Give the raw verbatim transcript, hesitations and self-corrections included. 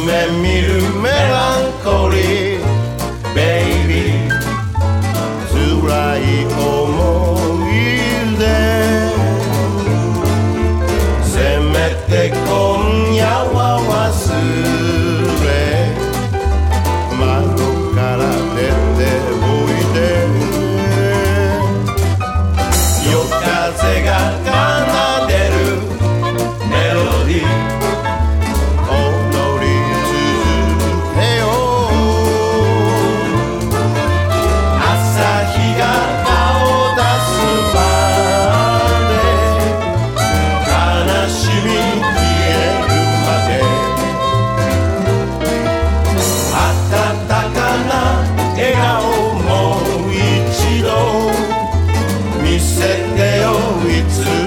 夢見るメランコリーベイビー辛い思い出せめて今夜は忘れ窓から出ておいで夜風が奏でるメロディー見せてよいつ